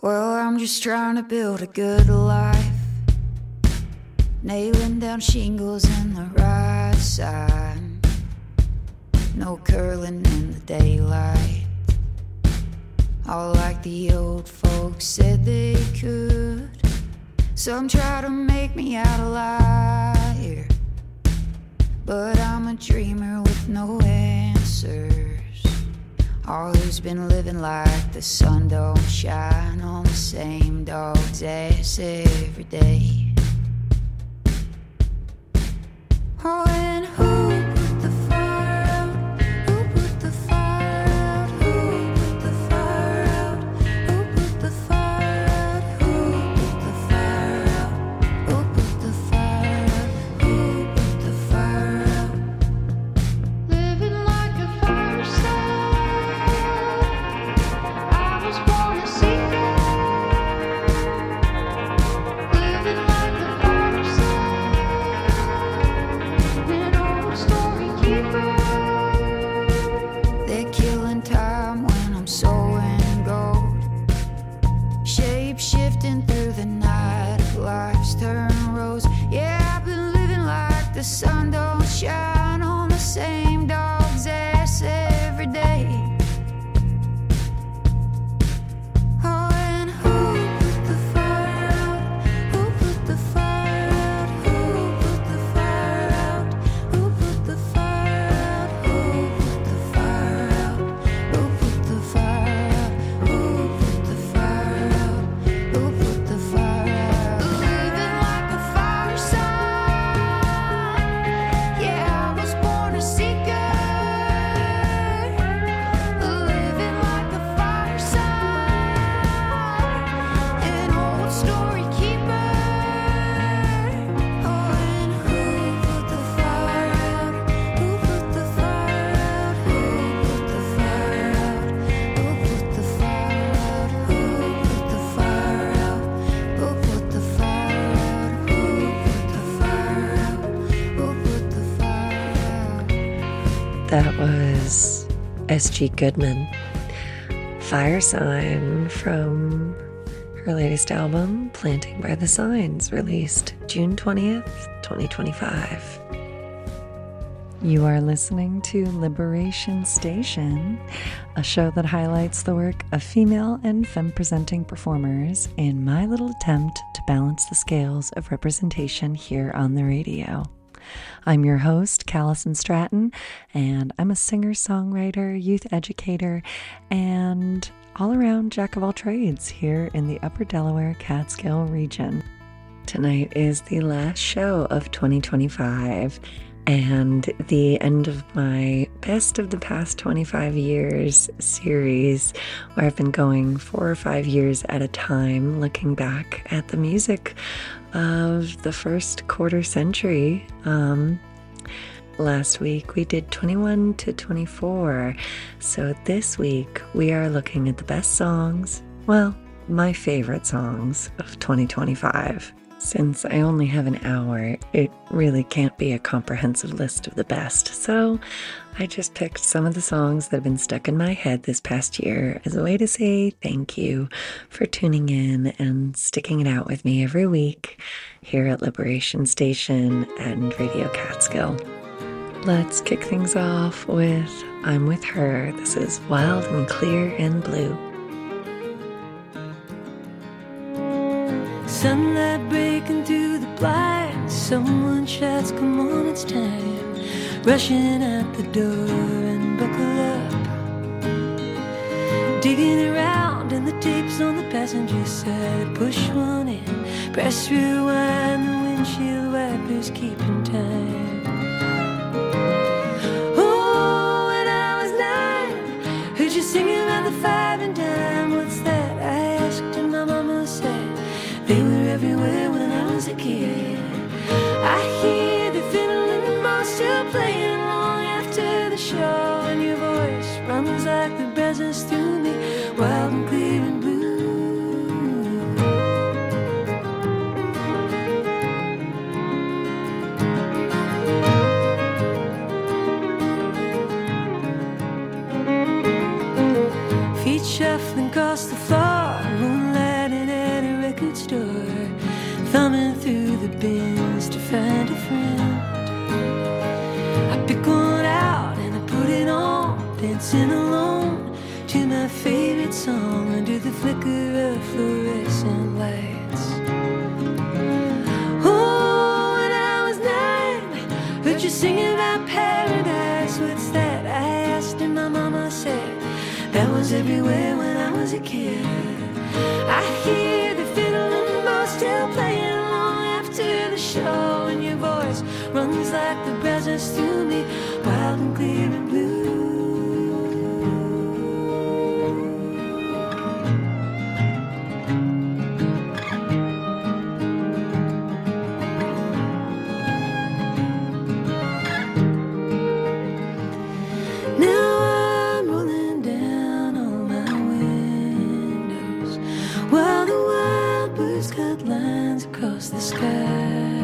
Well, I'm just trying to build a good life, nailing down shingles in the right side, no curling in the daylight, all like the old folks said they could. Some try to make me out a liar, but I'm a dreamer with no answers. All who's been living like the sun don't shine on the same dog's ass every day. Oh, and who put the fire out? Who put the fire out? Who put the fire out? Who put the fire out? Who put the fire out? Who put the fire out? Who put the fire out? Living like a fire side, I was born a seeker. Living like a fire side. They're killing time when I'm sowing gold, shape-shifting through the night of life's turn rose. Yeah, I've been living like the sun don't shine on the same dog's ass every day. Oh, and who put the fire out? Who put the fire out? Who put the fire out? Who put the fire out? Who put the fire out? Who put the fire out? Who put the fire out? Who put the fire out? Living like a fire sign. Yeah, I was born a seeker. Living like a fire sign. An old story keeper. Oh, and who put the fire out? Who put the fire out? Who put the fire out? Who put the fire out? Who put the fire out? Who put the fire out? Who put the fire out? Who put the fire out? That was S.G. Goodman, Fire Sign, from her latest album, Planting by the Signs, released June 20th, 2025. You are listening to Liberation Station, a show that highlights the work of female and femme-presenting performers in my little attempt to balance the scales of representation here on the radio. I'm your host, Callison Stratton, and I'm a singer-songwriter, youth educator, and all-around jack of all trades here in the Upper Delaware Catskill region. Tonight is the last show of 2025 and the end of my Best of the Past 25 Years series, where I've been going 4 or 5 years at a time, looking back at the music of the first quarter century. Last week we did 21 to 24, so this week we are looking at the best songs, well, my favorite songs of 2025. Since I only have an hour, it really can't be a comprehensive list of the best, so I just picked some of the songs that have been stuck in my head this past year as a way to say thank you for tuning in and sticking it out with me every week here at Liberation Station and Radio Catskill. Let's kick things off with I'm With Her. This is Wild and Clear and Blue. Sunlight breaking through the blinds. Someone shouts, come on, it's time. Rushing out the door and buckle up. Digging around and the tapes on the passenger side. Push one in, press rewind. The windshield wipers keeping time. Oh, when I was 9, heard you singing about the 5 and dime. What's that? I asked and my mama said they were everywhere when I was a kid. I hear the fiddle and the ball still playing long after the show, and your voice runs like the presence through me, wild and clear and blue. Feet shuffling across the floor, moonlight bins to find a friend. I pick one out and I put it on, dancing alone to my favorite song under the flicker of fluorescent lights. Oh, when I was 9, heard you singing about paradise. What's that? I asked and my mama said that was everywhere when I was a kid. I hear the fiddle and bow still playing long after the show, and your voice runs like the breezes through me, wild and clear and blue. The sky,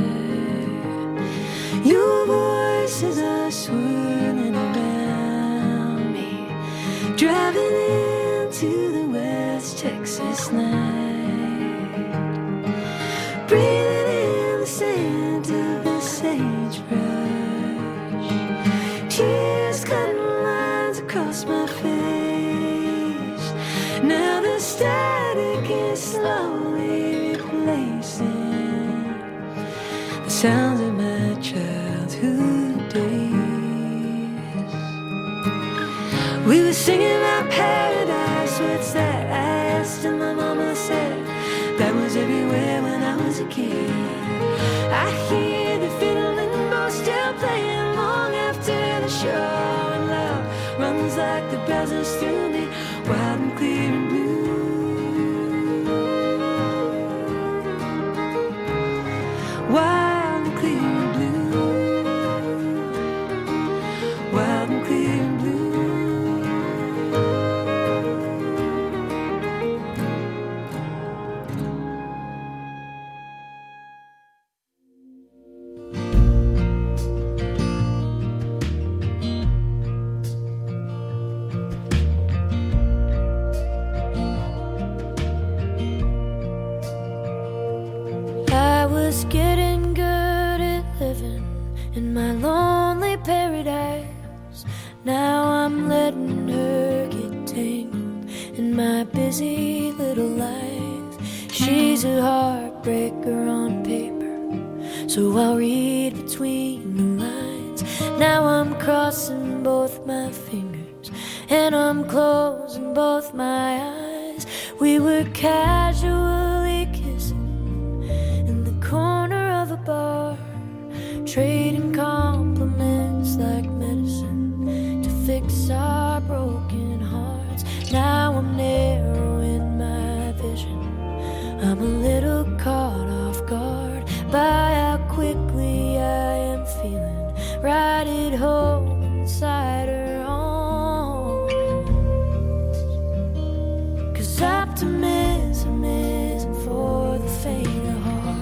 your voices are swirling around me, driving into the West Texas night, breathing in the scent of the sagebrush, tears cutting lines across my face. Now the static is slowly replacing sounds of my childhood days. We were singing about paradise. What's that? I asked and my mama said that was everywhere when I was a kid. I hear the fiddle and bow still playing long after the show, and love runs like the breezes through me, wild and clear and blue. Wild getting good at living in my lonely paradise. Now I'm letting her get tangled in my busy little life. She's a heartbreaker on paper, so I'll read between the lines. Now I'm crossing both my fingers and I'm closing both my eyes. We were casually kissing corner of a bar, trading compliments like medicine to fix our broken hearts. Now I'm narrowing my vision, I'm a little caught off guard by how quickly I am feeling right at home inside her arms. 'Cause optimism isn't for the faint of heart.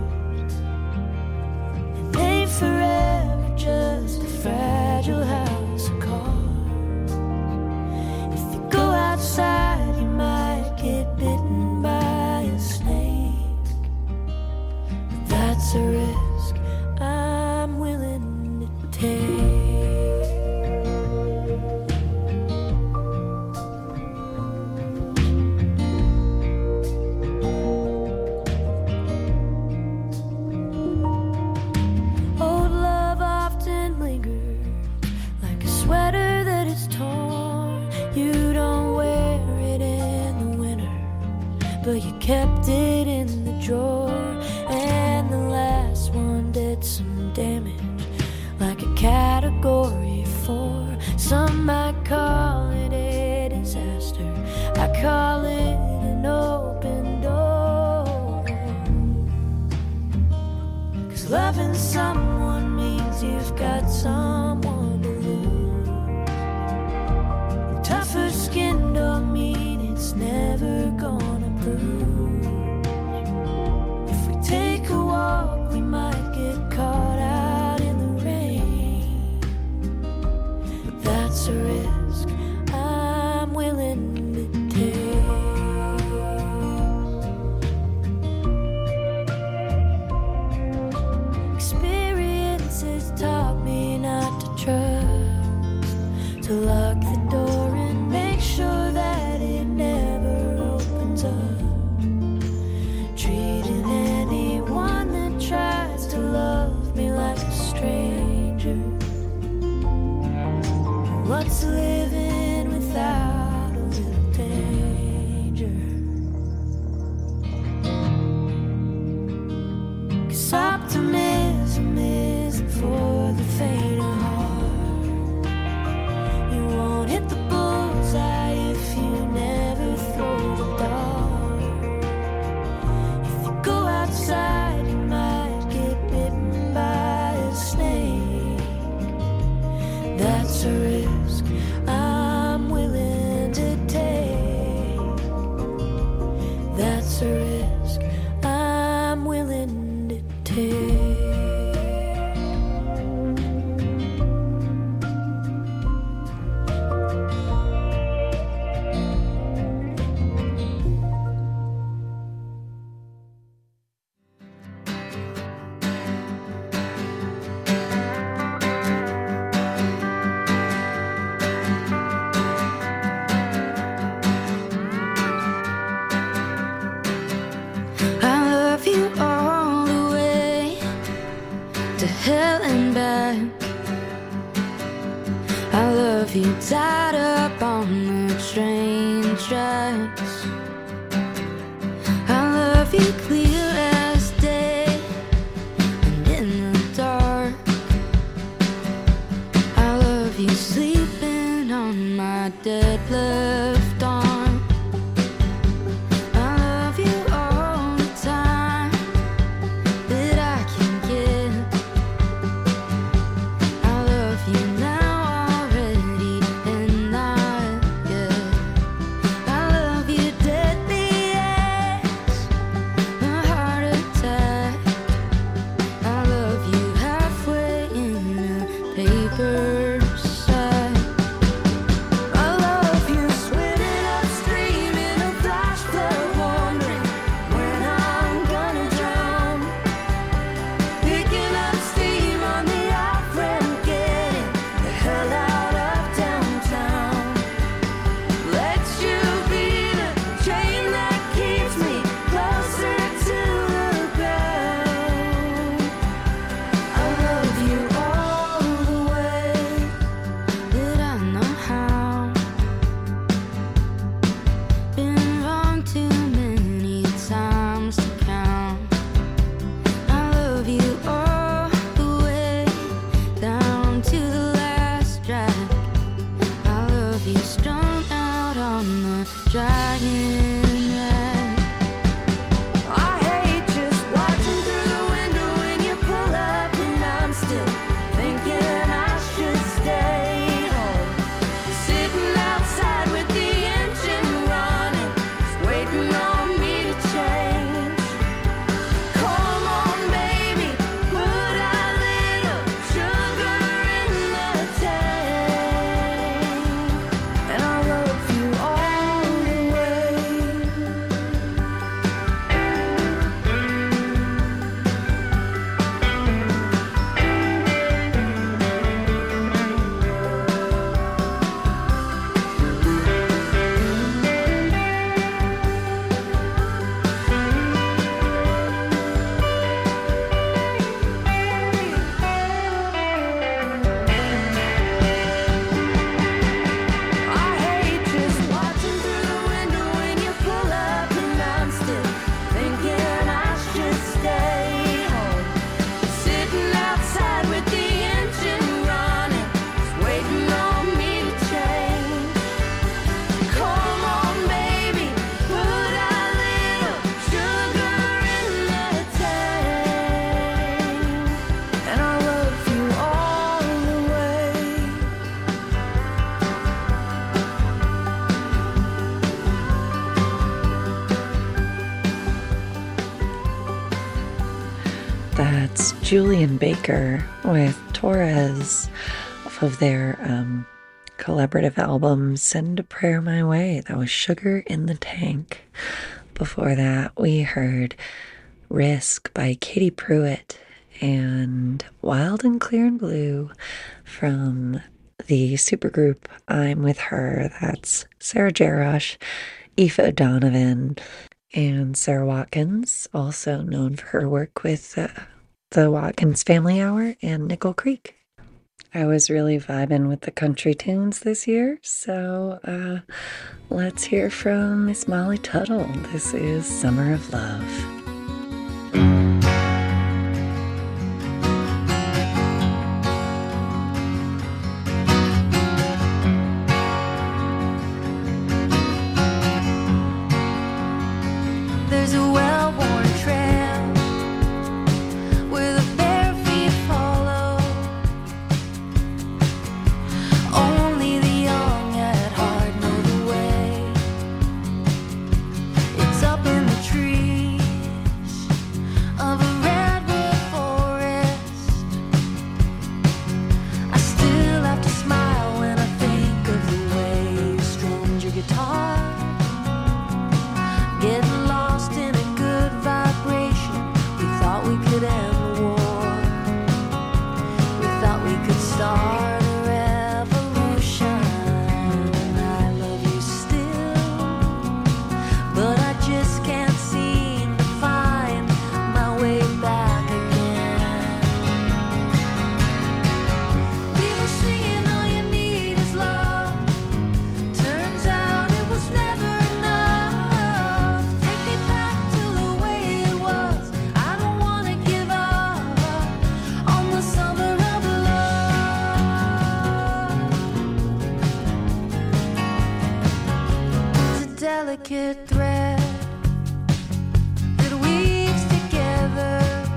Forever just a fragile house of cards. If you go outside, you might get bitten by a snake. But that's a risk I'm willing to take. Sweater that is torn, you don't wear it in the winter, but you kept it in the drawer, and the last one did some damage, like a category 4. Some might call it a disaster, I call it an open door. 'Cause loving someone means you've got someone to lose. Tougher skin don't mean it's never gonna bruise. If we take a walk, we might get caught out in the rain. But that's a risk I'm willing to take. feet tied up on the train tracks. I love you clear as day and in the dark. I love you sleeping on my dead left arm. I love you all the time that I can get. I love you now already and not yet. I love you deadly as a heart attack. I love you halfway in a paper sack. I love you sweating upstream in a flash flood, wondering when I'm gonna drown. Picking up steam on the off ramp, getting the hell out of downtown. Let you be the chain that keeps me closer to the ground. I love you all the way that I know how. Been wrong too many times to count. I love you all the way down to the last drag. I love you strung out on the dragon rag. I hate just watching through the window when you pull up, and I'm still thinking I should stay home. Sitting outside with the engine running, just waiting on me to change. Come on, baby, put a little sugar in the tank. And I love you all the way. I hate just watching through the window when you pull up, and I'm still thinking I should stay home. Sitting outside with the engine running, just waiting on me to change. Come on, baby, put a little sugar in the tank. And I love you all the way. That's Julian Baker with Torres off of their collaborative album Send a Prayer My Way. That was Sugar in the Tank. Before that, we heard Risk by Katie Pruitt and Wild and Clear and Blue from the supergroup I'm With Her. That's Sarah Jarosh, Aoife O'Donovan, and Sarah Watkins, also known for her work with the Watkins Family Hour and Nickel Creek. I was really vibing with the country tunes this year, so let's hear from Miss Molly Tuttle. This is Summer of Love. There's a well-worn trail where the bare feet follow. Only the young at heart know the way. It's up in the trees of a redwood forest. I still have to smile when I think of the way you strummed your guitar. Getting lost in a good vibration. We thought we could end the war. We thought we could start a revolution. I love you still, but I just can't seem to find my way back again. People singing all you need is love. delicate thread that weaves together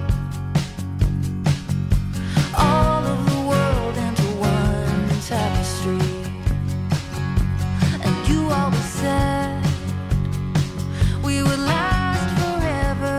all of the world into one tapestry. And you always said we would last forever.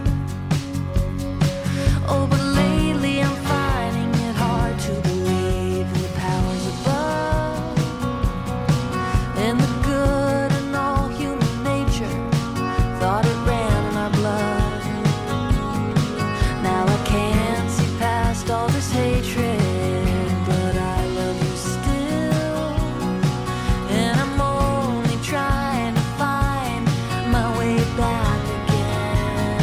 Oh, but lately I'm finding it hard to believe in the powers above and the good in all human nature. Thought it ran in our blood. Now I can't see past all this hatred, but I love you still. And I'm only trying to find my way back again.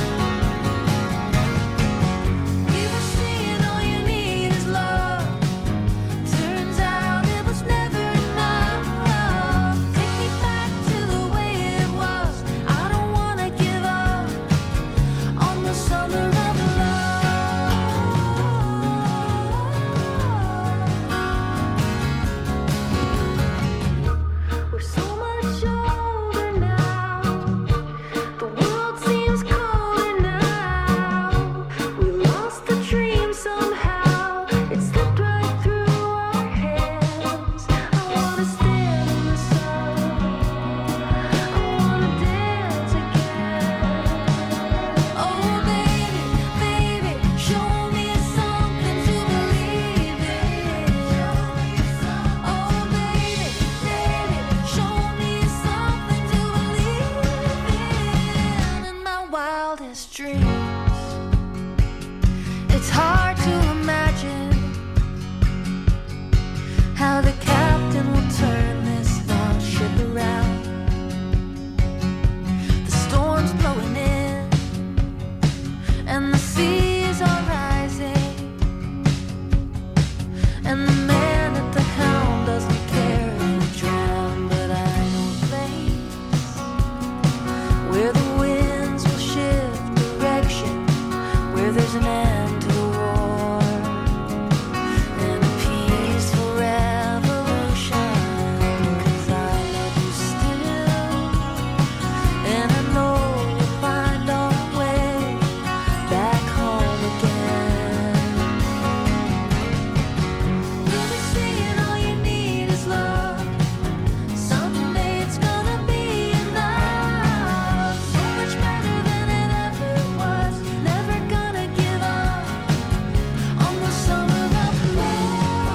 We were singing all you need is love. Turns out it was never enough. Take me back to the way it was. I don't wanna give up on the summer of love. We're so much older now. The world seems colder now. We lost the dream somehow. It slipped right through our hands. I wanna stand in the sun. I wanna dance again. Oh baby, baby, show me something to believe in. Oh baby, baby, show me something to believe in my wildest dreams. It's hard to imagine how the captain will turn this small ship around. The storm's blowing in and the seas are rising, and the man at the helm doesn't care if we drown. But I know a place where the winds will shift direction, where there's an end to the war and a peaceful revolution. 'Cause I love you still, and I know we'll find our way back home again. We'll be singing all you need is love. Someday it's gonna be enough. So much better than it ever was. Never gonna give up on the summer of love.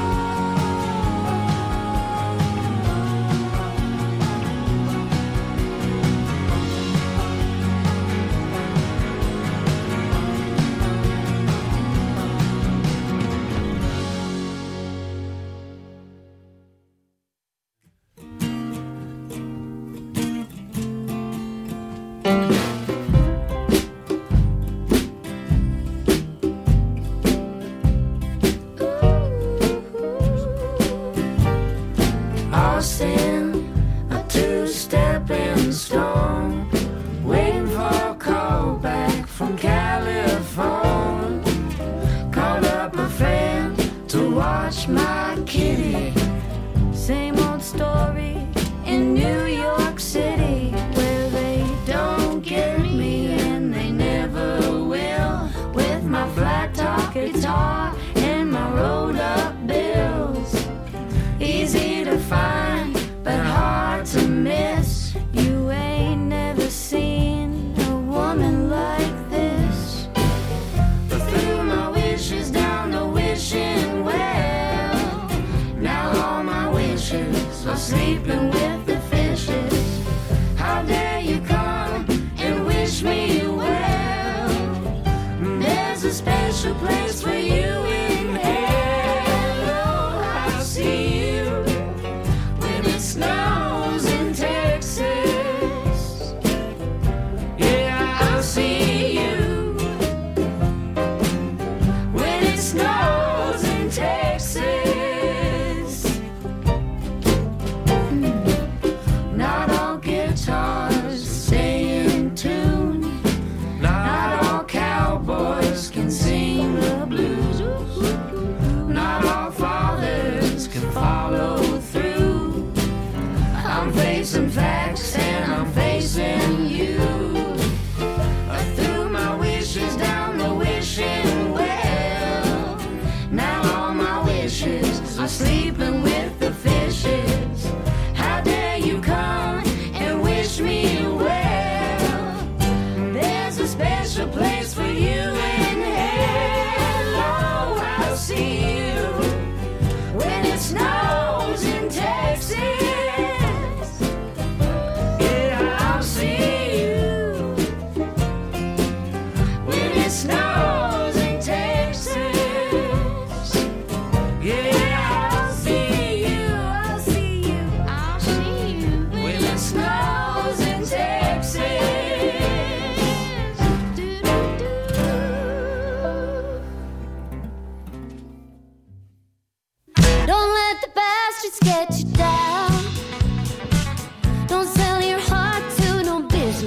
Austin, a two-stepping stone, waiting for a call back from California. Called up a friend to watch my kitty. Same old story in New York City, where they don't get me and they never will. With my flat top guitar and my rolled up bills. Easy to find, but hard to miss. You ain't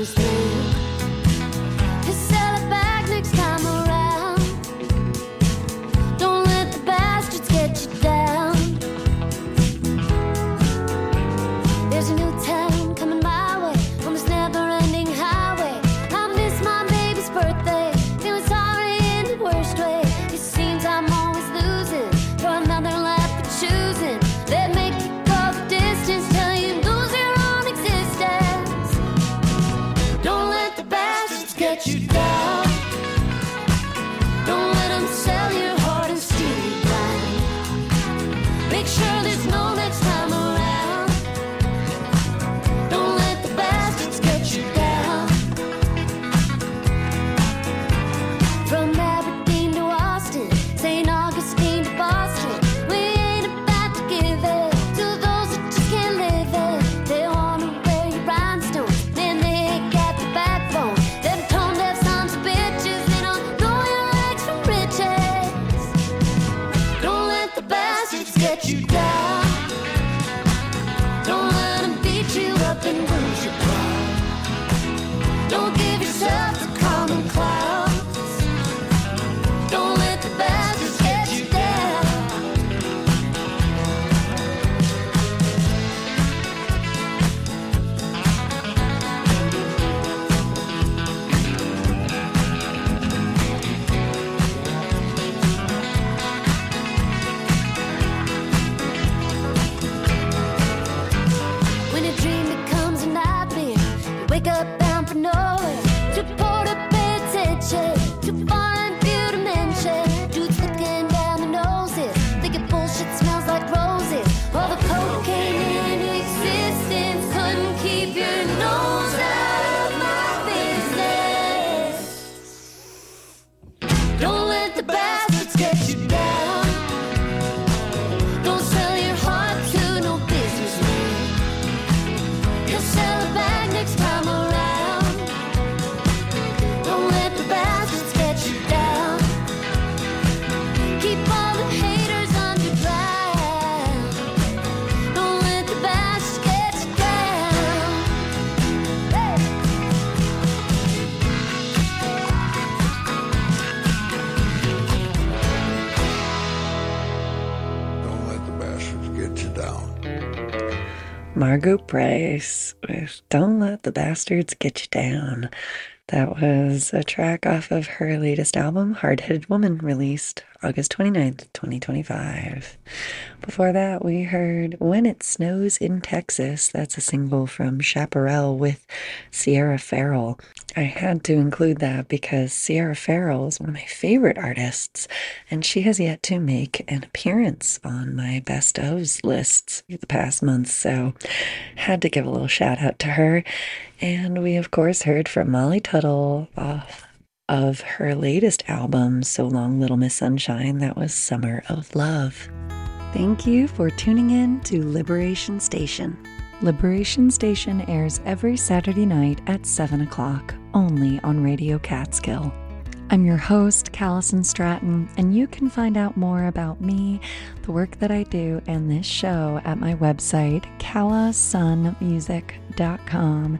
businessman. You sell it back next time around. Don't let the bastards get you down. There's a new town coming my way on this never-ending highway. I miss my baby's birthday, feeling sorry in the worst way. It seems I'm always losing for another lap of choosing. They make you go the distance till you lose your own existence. Don't let the bastards get you down. Don't let them sell your heart and steal you blind. Make sure there's no next time around. Don't let the bastards get you down. From Aberdeen to Austin, St. Augustine to Boston, we ain't about to give it to those that just can't live it. They wanna wear your rhinestones, man, they ain't got the backbone. Them tone-deaf sons of bitches, they don't know your legs from riches. Don't let the bastards get you down. Don't let them beat you up and lose your pride. Don't give yourself to common clouds. Don't let the bastards get you down. When a dream becomes a nightmare, you wake up bound for nowhere. Too poor to pay attention, too far and few to mention. Dudes looking down their noses, thinking bullshit smells like roses. All the cocaine in existence couldn't keep your nose out of my business. Don't let the bastards get you down. Don't sell your heart to no businessman. You'll sell it back next time around. Don't let the bastards get you down. Keep all the haters underground. Don't let the bastards get you down. Hey. Don't let the bastards get you down. Margo Price with Don't Let the Bastards Get You Down. That was a track off of her latest album, Hard-Headed Woman, released August 29th, 2025. Before that, we heard When It Snows in Texas. That's a single from Chaparral with Sierra Farrell. I had to include that because Sierra Farrell is one of my favorite artists, and she has yet to make an appearance on my best ofs lists for the past month, so had to give a little shout out to her. And we, of course, heard from Molly Tuttle off of her latest album, So Long Little Miss Sunshine. That was Summer of Love. Thank you for tuning in to Liberation Station. Liberation Station airs every Saturday night at 7 o'clock, only on Radio Catskill. I'm your host, Callison Stratton, and you can find out more about me, the work that I do, and this show at my website, callasunmusic.com,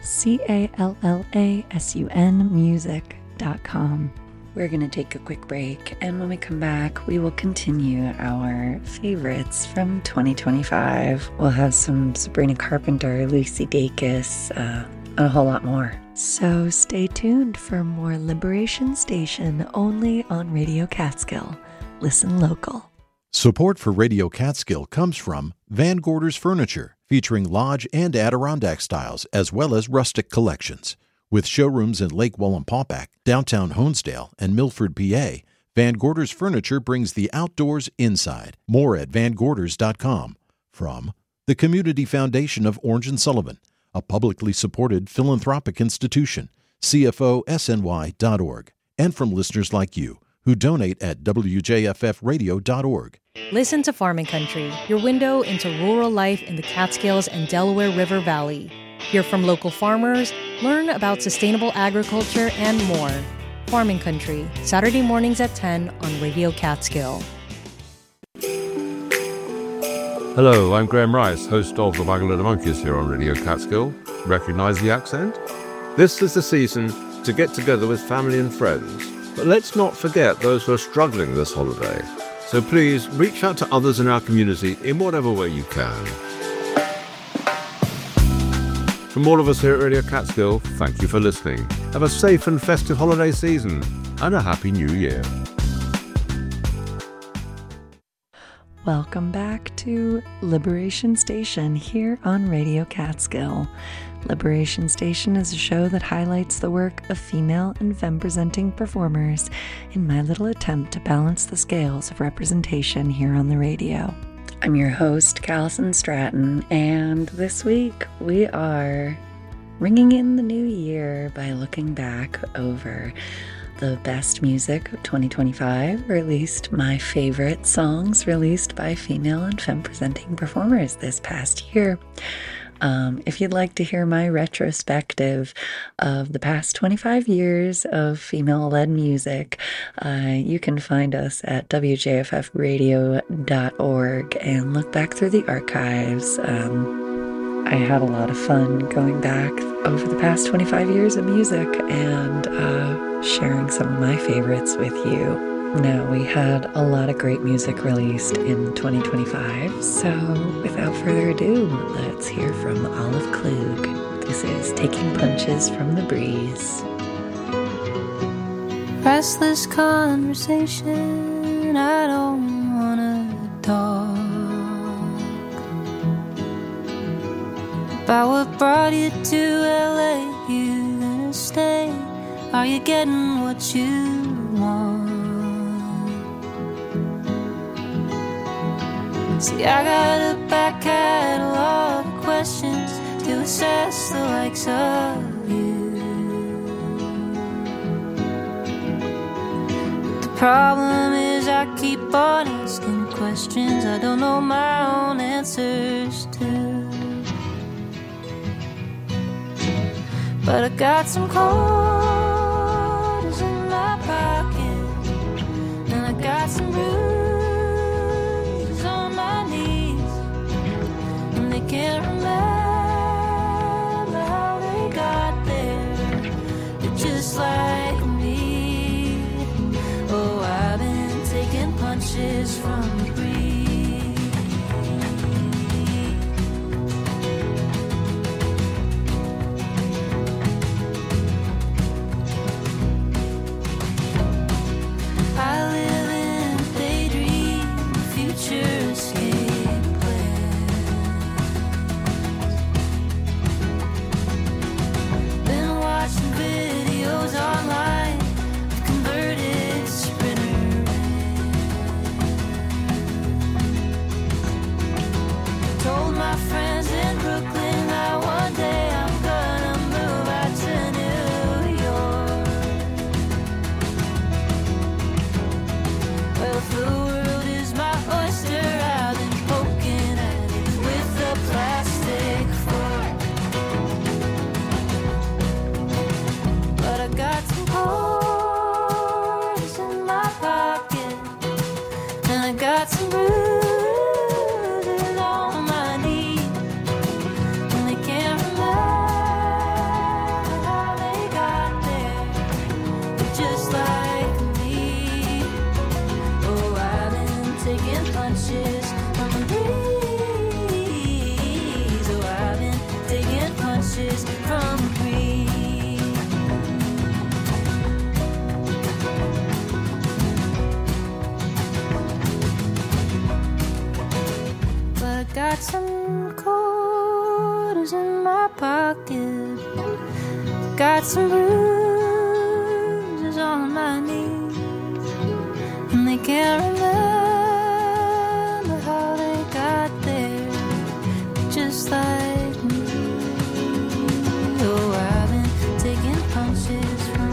CALLASUN music.com. We're going to take a quick break, and when we come back, we will continue our favorites from 2025. We'll have some Sabrina Carpenter, Lucy Dacus, and a whole lot more. So stay tuned for more Liberation Station only on Radio Catskill. Listen local. Support for Radio Catskill comes from Van Gorder's Furniture, featuring lodge and Adirondack styles as well as rustic collections. With showrooms in Lake Wallenpaupack, downtown Honesdale, and Milford, PA, Van Gorder's Furniture brings the outdoors inside. More at vangorders.com. From the Community Foundation of Orange and Sullivan, a publicly supported philanthropic institution, CFOSNY.org, and from listeners like you who donate at WJFFradio.org. Listen to Farming Country, your window into rural life in the Catskills and Delaware River Valley. Hear from local farmers, learn about sustainable agriculture, and more. Farming Country, Saturday mornings at 10 on Radio Catskill. Hello, I'm Graham Rice, host of The Waggle of the Monkeys here on Radio Catskill. Recognise the accent? This is the season to get together with family and friends, but let's not forget those who are struggling this holiday. So please reach out to others in our community in whatever way you can. From all of us here at Radio Catskill, thank you for listening. Have a safe and festive holiday season and a happy new year. Welcome back to Liberation Station here on Radio Catskill. Liberation Station is a show that highlights the work of female and femme-presenting performers in my little attempt to balance the scales of representation here on the radio. I'm your host, Callison Stratton, and this week we are ringing in the new year by looking back over the best music of 2025, or at least my favorite songs released by female and femme-presenting performers this past year. If you'd like to hear my retrospective of the past 25 years of female-led music, you can find us at wjffradio.org and look back through the archives. I had a lot of fun going back over the past 25 years of music and sharing some of my favorites with you. Now, we had a lot of great music released in 2025, so without further ado, let's hear from Olive Klug. This is Taking Punches from the Breeze. Restless conversation, I don't wanna talk about what brought you to LA. You gonna stay? Are you getting what you want? See, I got a back catalog of questions to assess the likes of you. But the problem is I keep on asking questions I don't know my own answers to. But I got some quarters in my pocket, and I got some bruises on my knees, and they can't remember how they got there. They're just like me. Oh, I've been taking punches from the breeze. Got some quarters in my pocket, got some bruises on my knees, and they can't remember how they got there, just like me. Oh, I've been taking punches from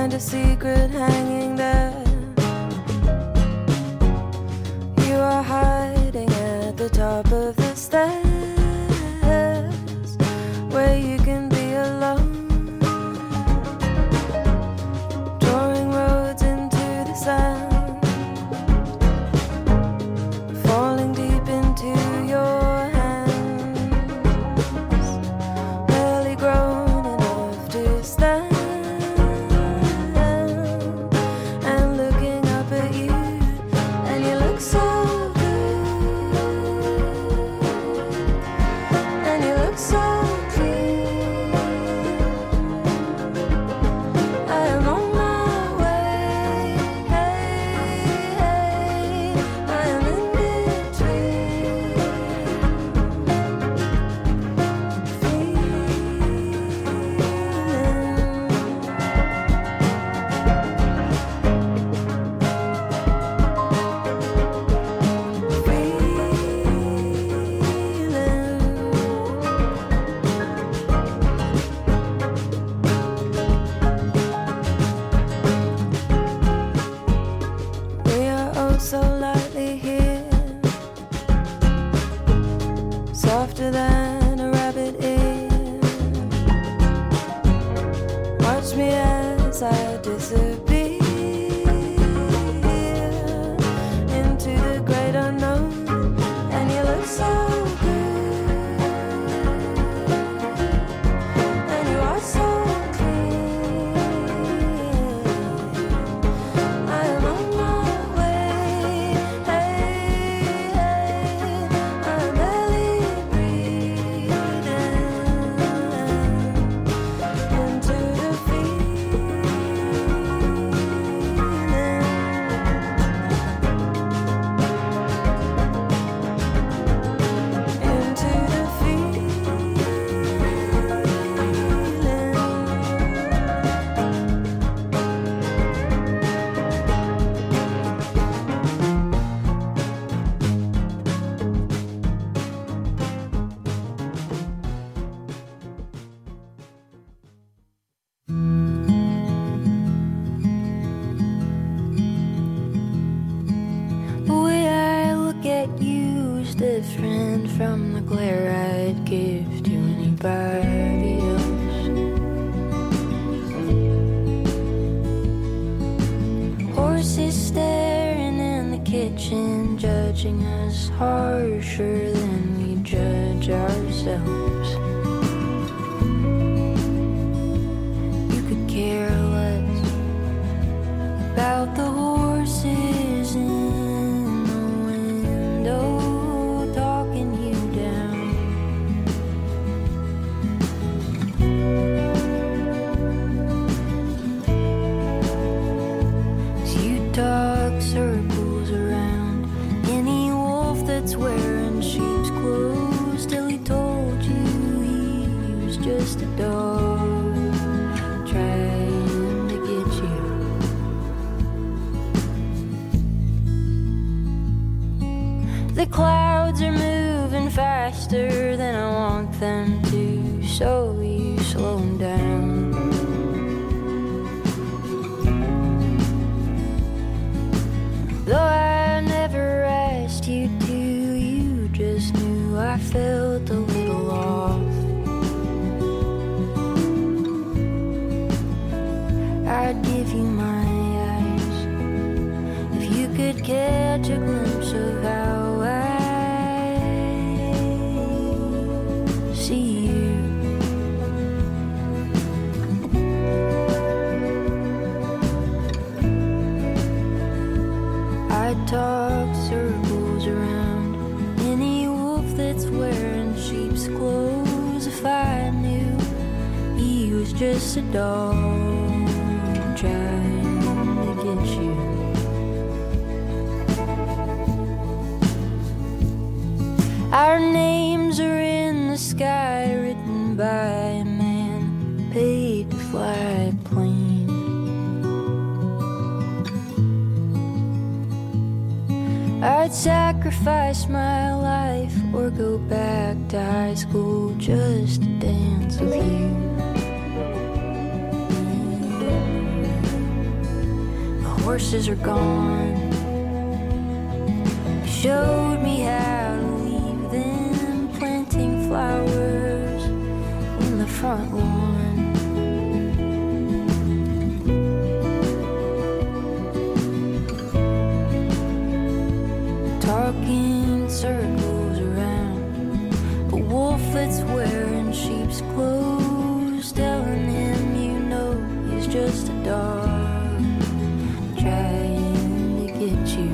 find a secret hanging there. You are hiding at the top of the stairs, where you can be alone, drawing roads into the sand, falling deep into your hands, barely grown enough to stand, and looking up at you, and you look so so lightly here, softer than a rabbit ear. Watch me as I disappear into the great unknown, and you look so good, and you are so different from the glare I'd give to anybody else. Horses staring in the kitchen, judging us harsher than we judge ourselves. You could care less about the horses in the window. Talk circles around any wolf that's wearing sheep's clothes, till he told you he was just a dog trying to get you. The clouds are moving faster than I want them to, so you slow them down. Though I never asked you to, you just knew I felt a little off. I'd give you my eyes if you could catch a glimpse of how I see you. I'd talk circles around any wolf that's wearing sheep's clothes, if I knew he was just a dog trying to get you. Our names are in the sky, written by a man paid to fly a plane. I'd sacrifice my life or go back to high school just to dance with you. horses are gone. You showed me how to leave them, planting flowers in the front lawn. Talking circles around a wolf that's wearing sheep's clothes, telling him you know he's just a dog, trying to get you.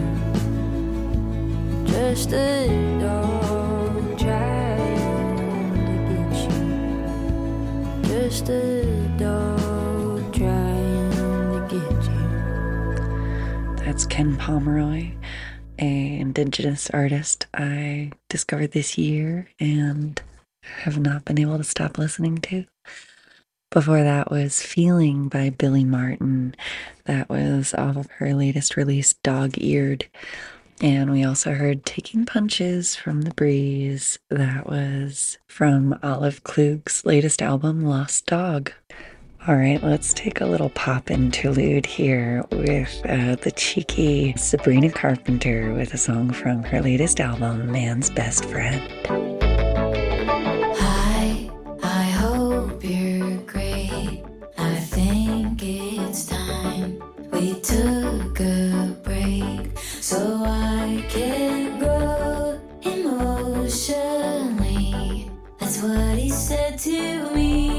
Just a dog trying to get you. Just a dog trying to get you. That's Ken Pomeroy, an Indigenous artist I discovered this year and have not been able to stop listening to. Before that was Feeling by Billy Martin. That was off of her latest release, Dog Eared. And we also heard Taking Punches from The Breeze. That was from Olive Klug's latest album, Lost Dog. All right, let's take a little pop interlude here with the cheeky Sabrina Carpenter with a song from her latest album, Man's Best Friend. Hi, I hope you're great. I think it's time we took a break so I can grow emotionally. That's what he said to me.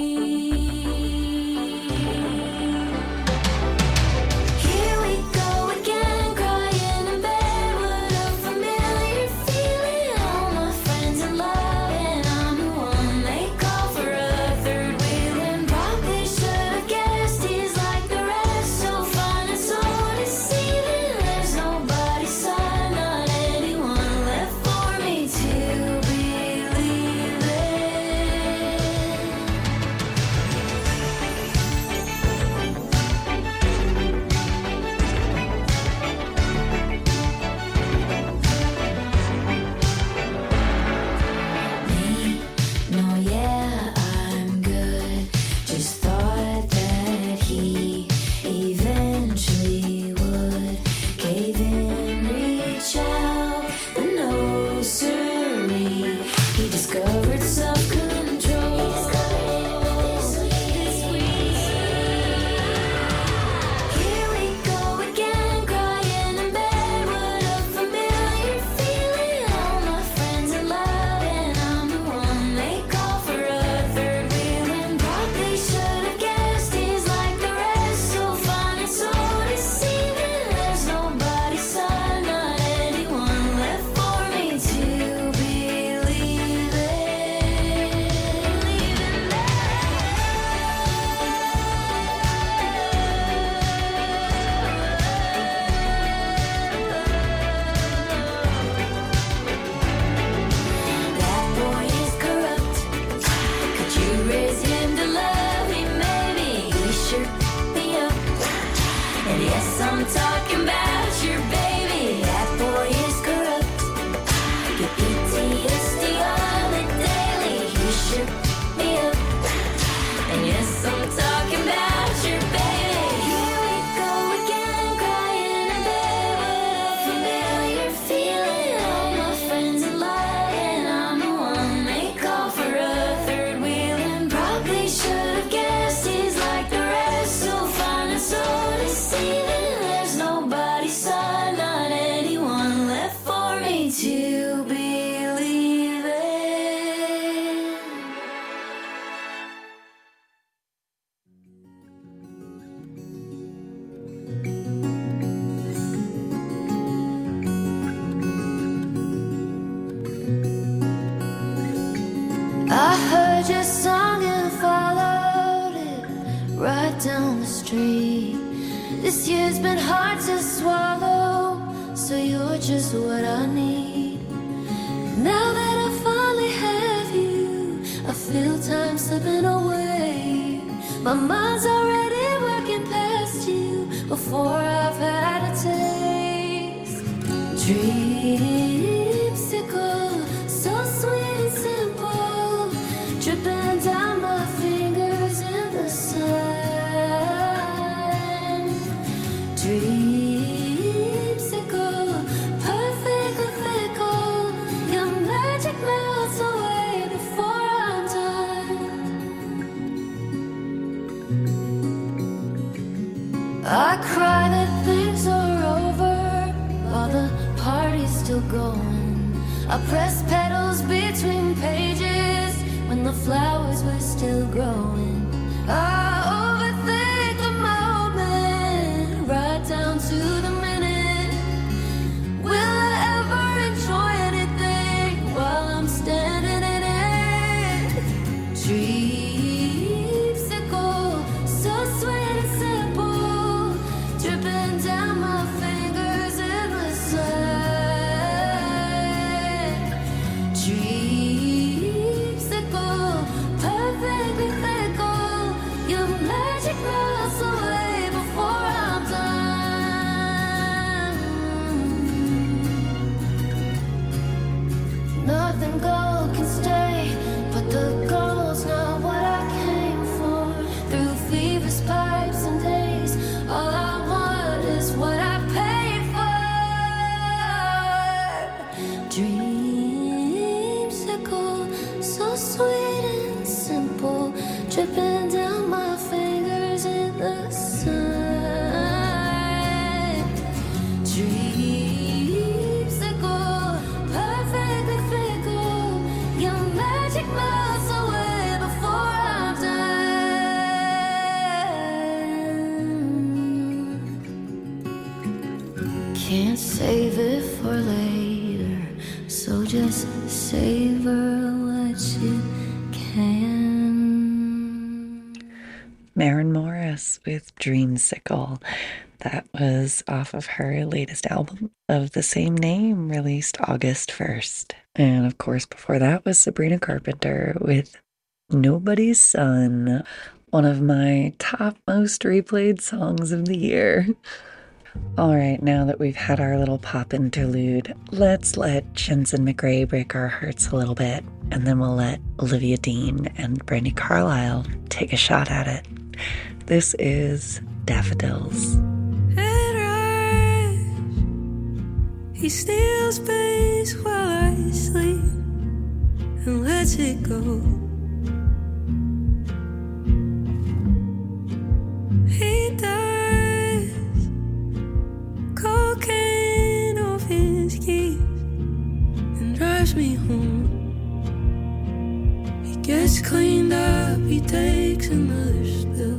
I heard your song and followed it right down the street. This year's been hard to swallow, so you're just what I need. Now that I finally have you, I feel time slipping away. My mind's already working past you before I've had a taste. Dreamsicle, so sweet and simple, dripping down my fingers in the sun. Dream I cry that things are over while the party's still going. I press petals between pages when the flowers were still growing. I overthink the moment, right down to the minute. Will I ever enjoy anything while I'm standing in it? Dreamsicle, so sweet and simple, dripping down my fingers in the sun. Dreamsicle, perfectly fickle, your magic melts away before I'm done. Nothing gold can stay, but the gold's not what I came for. Through fevers, pipes, and days, all I want is what I paid for. Dreamsicle, so sweet and simple, dripping down my fingers in the sun. Dreamsicle, perfectly fickle, your magic melts away before I'm done. Can't save it for later, so just savor what you can. Maren Morris with Dreamsicle. That was off of her latest album of the same name, released August 1st. And of course, before that was Sabrina Carpenter with Nobody's Son, one of my top most replayed songs of the year. All right, now that we've had our little pop interlude, let's let Jensen McRae break our hearts a little bit, and then we'll let Olivia Dean and Brandi Carlile take a shot at it. This is Daffodils. At rise, he steals space while I sleep and lets it go. He does cocaine off his keys and drives me home. He gets cleaned up, he takes another spill.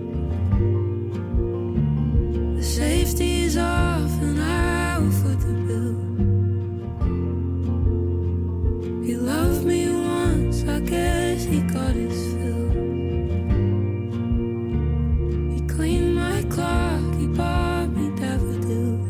The safety's off and I will foot the bill. He loved me once, I guess he got his fill. He cleaned my clock, he bought me daffodils.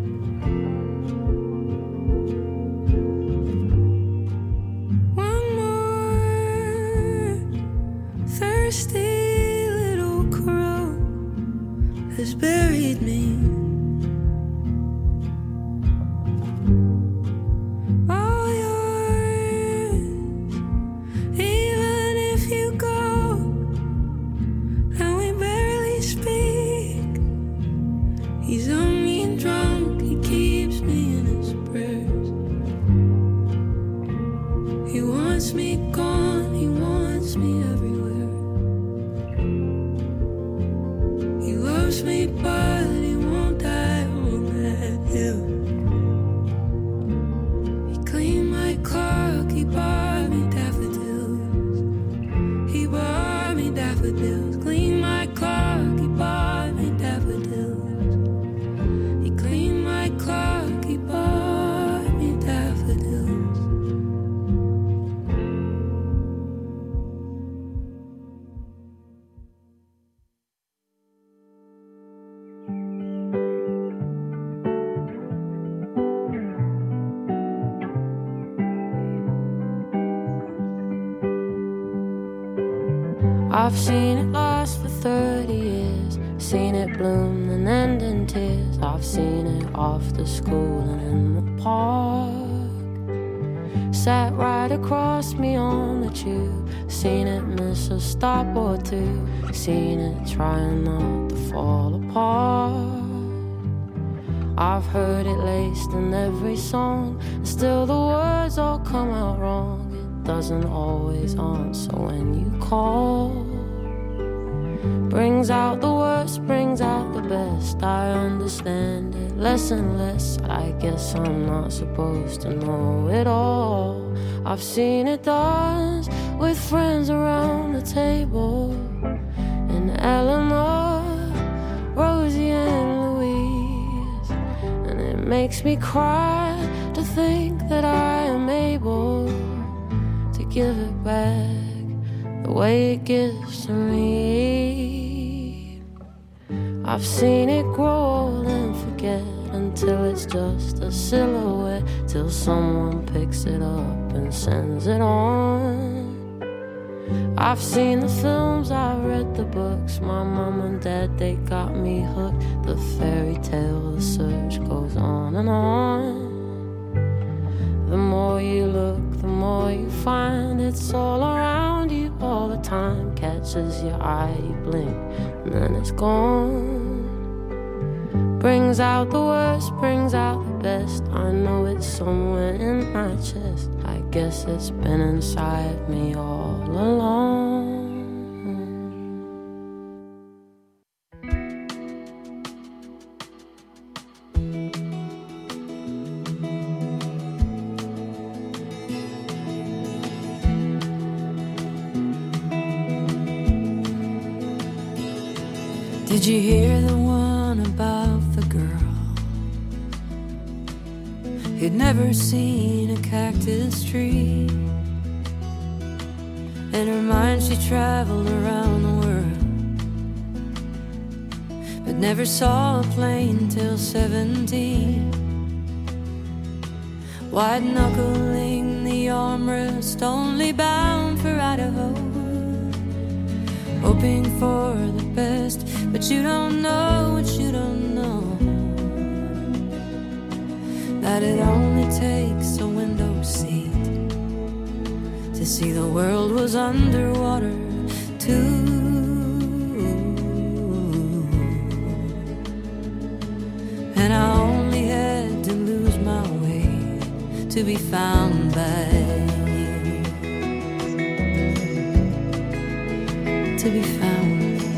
One more thirsty little crow has buried me. All yours, even if you go and we barely speak. He's on me and drunk, he keeps me in his prayers. He wants me gone, he wants me everywhere. He loves me, but he won't die on that hill. He cleaned my clock, he bought me daffodils. He bought me daffodils. Cleaned my clock, he bought me daffodils. He cleaned my clock, he bought me daffodils. I've seen it last for 30 years, seen it bloom and end in tears. I've seen it after school and in the park. Sat right across me on the tube, seen it miss a stop or two, seen it trying not to fall apart. I've heard it laced in every song, and still the words all come out wrong. It doesn't always answer when you call. Brings out the worst, brings out the best, I understand it less and less. I guess I'm not supposed to know it all. I've seen it dance with friends around the table, and Eleanor, Rosie and Louise. And it makes me cry to think that I am able to give it back the way it gives to me. I've seen it grow and forget until it's just a silhouette, till someone picks it up and sends it on. I've seen the films, I've read the books, my mom and dad, they got me hooked. The fairy tale, the search goes on and on. The more you look, the more you find. It's all around you all the time. Catches your eye, you blink, and then it's gone. Brings out the worst, brings out the best. I know it's somewhere in my chest. I guess it's been inside me all along. Did you hear the one about the girl who'd never seen a cactus tree? In her mind she traveled around the world, but never saw a plane till 17. White-knuckling the armrest, only bound for Idaho, hoping for the best, but you don't know what you don't know, that it only takes a window seat to see the world was underwater too. And I only had to lose my way to be found by you, to be found.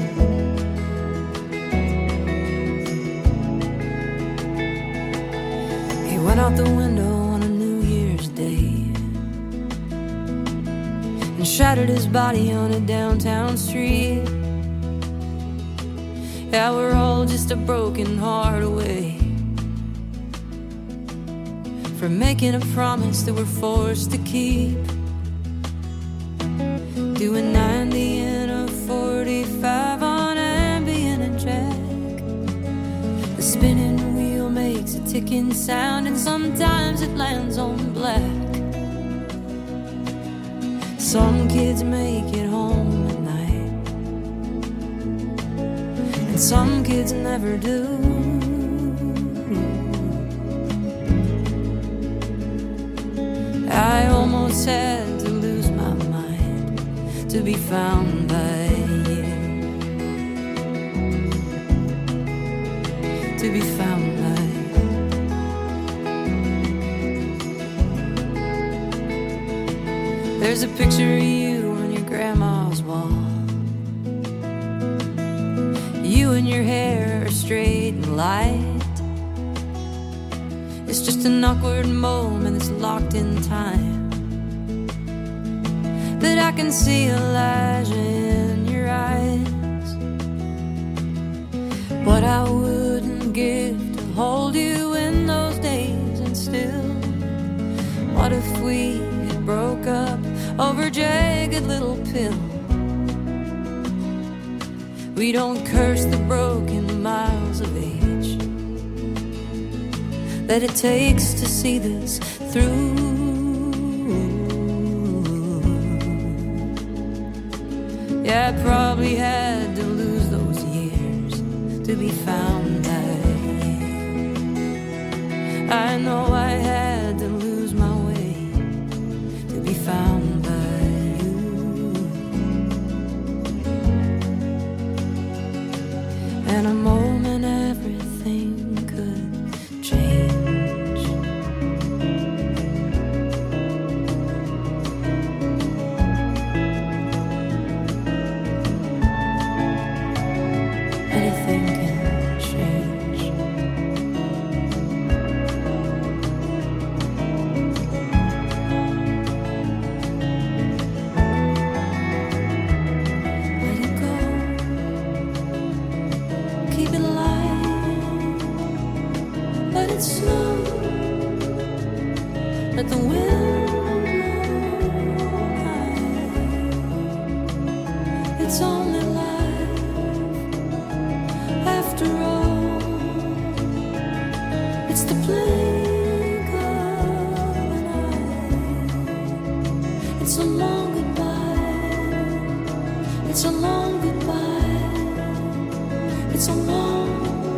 He went out the window on a New Year's Day and shattered his body on a downtown street. Yeah, we're all just a broken heart away from making a promise that we're forced to keep. Doing 90 in a 45 on Ambien and Jack. The spinning wheel makes a ticking sound, and sometimes it lands on black. Some kids make it home at night, and some kids never do. I almost had to lose my mind to be found by you, to be found by you. There's a picture of you on your grandma's wall. You and your hair are straight and light. It's just an awkward moment that's locked in time, but I can see Elijah in your eyes. What I wouldn't give to hold you in those days, and still, what if we had broke up over jagged little pill? We don't curse the broken miles of age that it takes to see this through. Yeah, I probably had to lose those years to be found by you. I know I had to lose my way to be found by you. And a moment everything could change. Anything can change. It's a long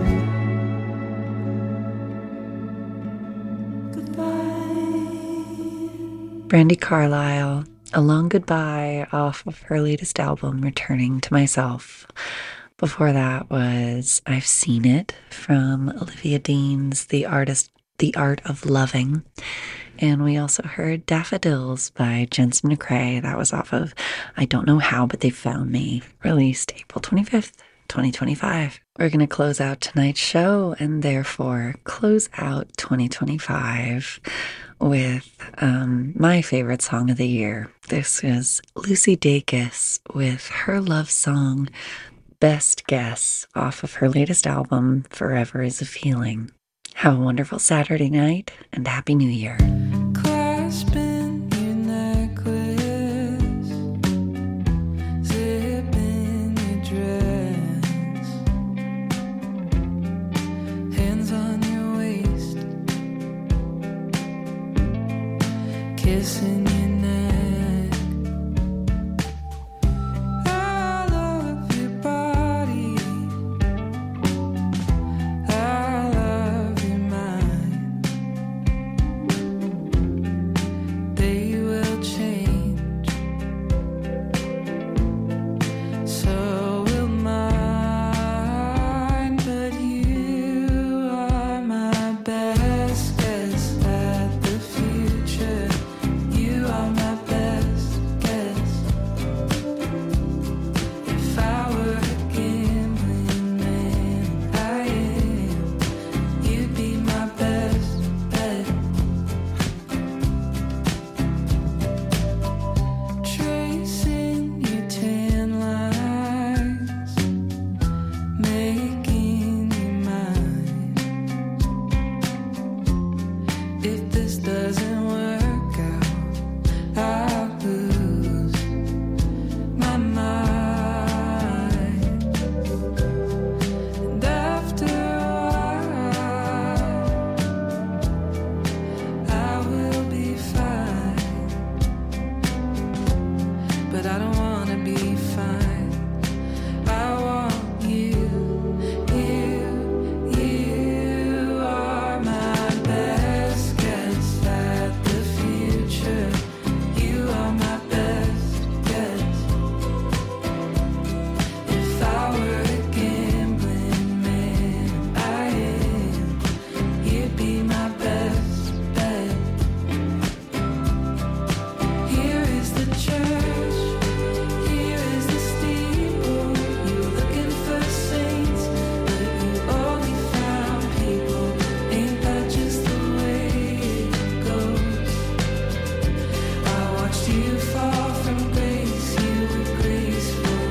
goodbye. Brandi Carlile, A Long Goodbye off of her latest album, Returning to Myself. Before that was I've Seen It from Olivia Dean's The Art of Loving. And we also heard Daffodils by Jensen McCrae. That was off of I Don't Know How, But They Found Me, released April 25th, 2025. We're going to close out tonight's show and therefore close out 2025 with my favorite song of the year. This is Lucy Dacus with her love song, Best Guess, off of her latest album, Forever Is a Feeling. Have a wonderful Saturday night and Happy New Year. Clasping your necklace, zipping your dress, hands on your waist, kissing your neck. I love your body, I love your mind. They will change, so will mine. But you are my best guess at the future. You are my best guess. If I were a gambling man, I am. You'd be my best bet. Tracing your tan lines, making you mine. If this doesn't work out, I'll lose my mind. And after a while, I will be fine. But I don't wanna be fine. I want you. You are my best guess at the future. You are my best guess. If I were a gambling man, I am. You'd be my best bet. Here is the church, here is the steeple. You're looking for saints, but you only found people. Ain't that just the way it goes? I watched you fall from grace, you were graceful.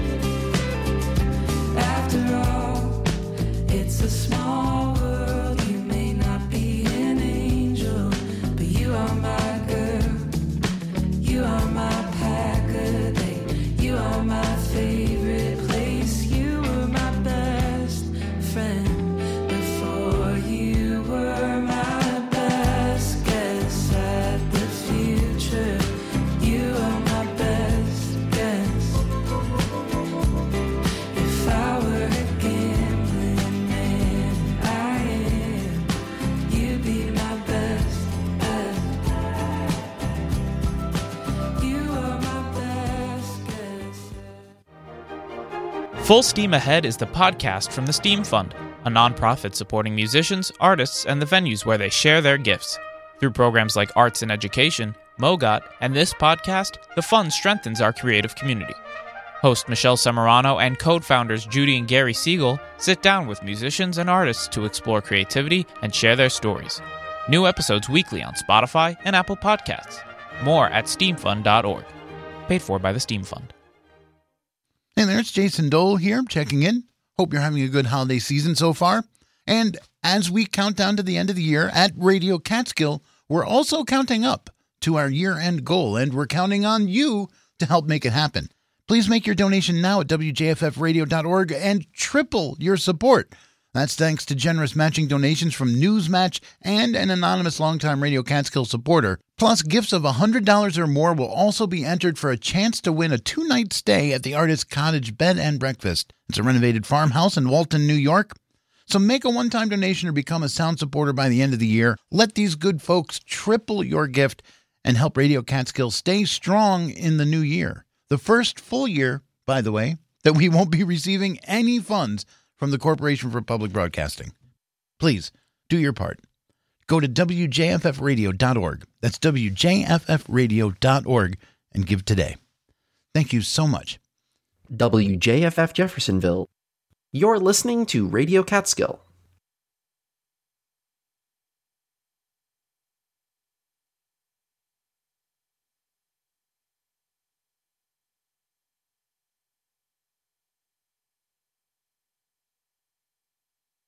After all, it's a small world. You may not be an angel, but you are my girl. You are my pack a day. You are my favorite place. You were my best friend before you were my best guess at the future. You are my best guess. If I were a gambling man, I am. You'd be my best bet. You are my best guess. Full Steam Ahead is the podcast from the Steam Fund, a nonprofit supporting musicians, artists, and the venues where they share their gifts. Through programs like Arts and Education, MOGOT, and this podcast, the fund strengthens our creative community. Host Michelle Samarano and co-founders Judy and Gary Siegel sit down with musicians and artists to explore creativity and share their stories. New episodes weekly on Spotify and Apple Podcasts. More at steamfund.org. Paid for by the Steam Fund. Hey there, it's Jason Dole here, checking in. Hope you're having a good holiday season so far. And as we count down to the end of the year at Radio Catskill, we're also counting up to our year-end goal, and we're counting on you to help make it happen. Please make your donation now at WJFFradio.org and triple your support. That's thanks to generous matching donations from Newsmatch and an anonymous longtime Radio Catskill supporter. Plus, gifts of $100 or more will also be entered for a chance to win a 2-night stay at the Artist Cottage Bed and Breakfast. It's a renovated farmhouse in Walton, New York. So make a one-time donation or become a sound supporter by the end of the year. Let these good folks triple your gift and help Radio Catskill stay strong in the new year. The first full year, by the way, that we won't be receiving any funds from the Corporation for Public Broadcasting. Please, do your part. Go to WJFFradio.org. That's WJFFradio.org and give today. Thank you so much. WJFF Jeffersonville. You're listening to Radio Catskill.